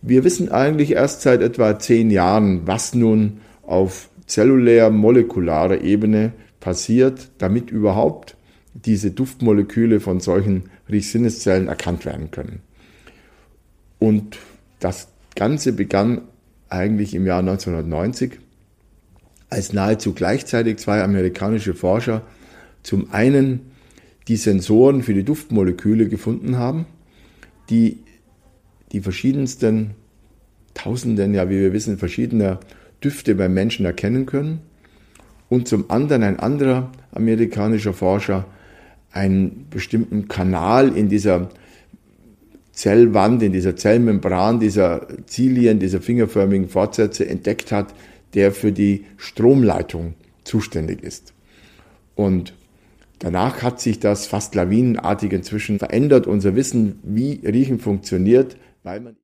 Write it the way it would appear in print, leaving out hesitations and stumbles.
Wir wissen eigentlich erst seit etwa 10 Jahren, was nun auf zellulär-molekularer Ebene passiert, damit überhaupt diese Duftmoleküle von solchen Riechsinneszellen erkannt werden können. Und das Ganze begann eigentlich im Jahr 1990, als nahezu gleichzeitig 2 amerikanische Forscher zum einen die Sensoren für die Duftmoleküle gefunden haben, die die verschiedensten Tausenden, ja wie wir wissen, verschiedener Düfte beim Menschen erkennen können. Und zum anderen ein anderer amerikanischer Forscher einen bestimmten Kanal in dieser Zellwand, in dieser Zellmembran, dieser Zilien, dieser fingerförmigen Fortsätze entdeckt hat, der für die Stromleitung zuständig ist. Und danach hat sich das fast lawinenartig inzwischen verändert, unser Wissen, wie Riechen funktioniert, weil man